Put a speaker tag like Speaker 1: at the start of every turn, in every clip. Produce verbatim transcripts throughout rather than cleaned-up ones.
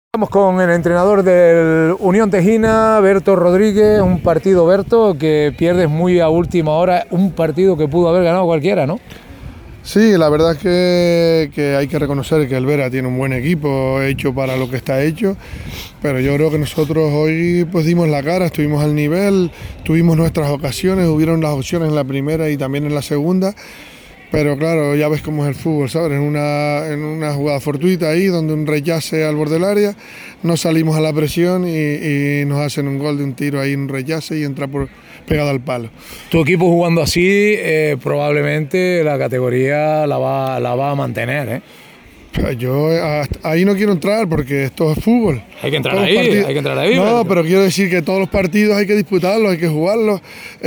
Speaker 1: Estamos con el entrenador del Unión Tejina, Berto Rodríguez. Un partido, Berto, que pierdes muy a última hora, un partido que pudo haber ganado cualquiera, ¿no?
Speaker 2: Sí, la verdad es que, que hay que reconocer que el Vera tiene un buen equipo hecho para lo que está hecho, pero yo creo que nosotros hoy pues dimos la cara, estuvimos al nivel, tuvimos nuestras ocasiones, hubieron las opciones en la primera y también en la segunda. Pero claro, ya ves cómo es el fútbol, ¿sabes? En una, en una jugada fortuita ahí, donde un rechace al borde del área, no salimos a la presión y, y nos hacen un gol de un tiro ahí, un rechace y entra por, pegado al palo.
Speaker 1: Tu equipo jugando así, eh, probablemente la categoría la va, la va a mantener, ¿eh?
Speaker 2: Yo hasta ahí no quiero entrar porque esto es fútbol.
Speaker 1: Hay que entrar ahí, hay que entrar ahí.
Speaker 2: No,
Speaker 1: ¿verdad?
Speaker 2: pero quiero decir que todos los partidos hay que disputarlos, hay que jugarlos.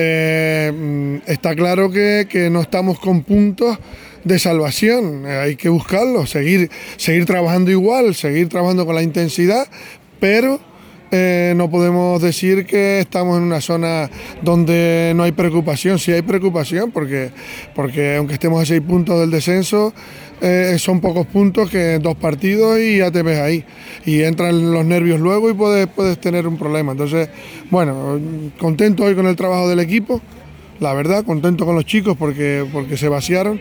Speaker 2: Eh, está claro que, que no estamos con puntos de salvación, hay que buscarlos, seguir, seguir trabajando igual, seguir trabajando con la intensidad, pero eh, no podemos decir que estamos en una zona donde no hay preocupación. Sí hay preocupación porque, porque aunque estemos a seis puntos del descenso, Eh, son pocos puntos, que dos partidos y ya te ves ahí. Y entran los nervios luego y puedes, puedes tener un problema. Entonces, bueno, contento hoy con el trabajo del equipo, la verdad, contento con los chicos porque, porque se vaciaron.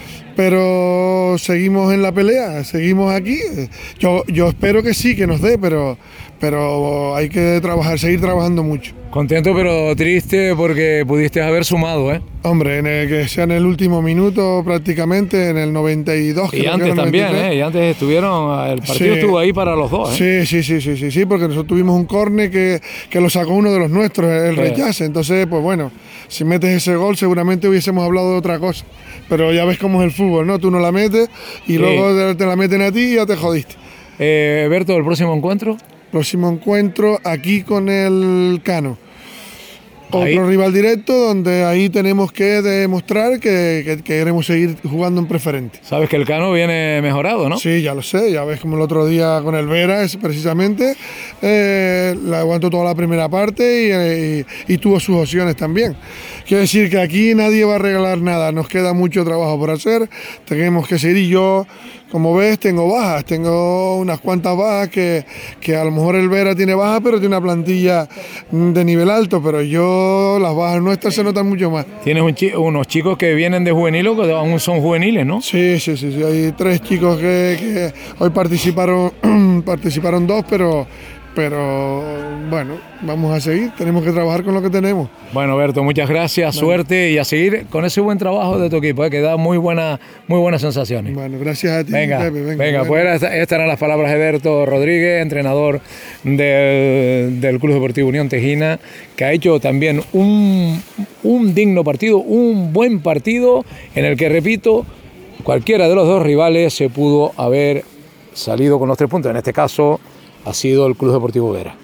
Speaker 2: Pero seguimos en la pelea, seguimos aquí. Yo, yo espero que sí, que nos dé, pero, pero hay que trabajar, seguir trabajando mucho.
Speaker 1: Contento pero triste porque pudiste haber sumado, ¿eh?
Speaker 2: Hombre, en el, que sea en el último minuto prácticamente, en el noventa y dos.
Speaker 1: Y antes también, ¿eh? Y antes estuvieron, el partido sí, estuvo ahí para los dos,
Speaker 2: ¿eh? Sí, sí, sí, sí, sí, sí, porque nosotros tuvimos un córner que, que lo sacó uno de los nuestros, el sí. rechace. Entonces, pues bueno, si metes ese gol seguramente hubiésemos hablado de otra cosa. Pero ya ves cómo es el fútbol, ¿no? Tú no la metes y sí. luego te, te la meten a ti y ya te jodiste.
Speaker 1: Eh, Berto, ¿el próximo encuentro?
Speaker 2: Próximo encuentro aquí con el Cano. Ahí. Otro rival directo donde ahí tenemos que demostrar que, que, que queremos seguir jugando en preferente.
Speaker 1: Sabes que el Cano viene mejorado, ¿no?
Speaker 2: Sí, ya lo sé, ya ves como el otro día con el Vera, es precisamente, eh, la aguantó toda la primera parte y, y, y tuvo sus opciones también. Quiero decir que aquí nadie va a regalar nada, nos queda mucho trabajo por hacer, tenemos que seguir y yo, como ves, tengo bajas, tengo unas cuantas bajas que, que a lo mejor el Vera tiene bajas, pero tiene una plantilla de nivel alto, pero yo, las bajas nuestras se notan mucho más.
Speaker 1: Tienes un chi unos chicos que vienen de juveniles, que aún son juveniles, ¿no?
Speaker 2: Sí, sí, sí, sí. Hay tres chicos que, que hoy participaron, participaron dos, pero... Pero bueno, vamos a seguir, tenemos que trabajar con lo que tenemos.
Speaker 1: Bueno, Berto, muchas gracias, bueno. Suerte y a seguir con ese buen trabajo de tu equipo, eh, que da muy, buena, muy buenas sensaciones.
Speaker 2: Bueno, gracias a ti,
Speaker 1: venga,
Speaker 2: Pepe. Venga,
Speaker 1: venga
Speaker 2: bueno.
Speaker 1: pues estas eran las palabras de Berto Rodríguez, entrenador del, del Club Deportivo Unión Tejina, que ha hecho también un, un digno partido, un buen partido en el que, repito, cualquiera de los dos rivales se pudo haber salido con los tres puntos. En este caso ha sido el Club Deportivo Vera.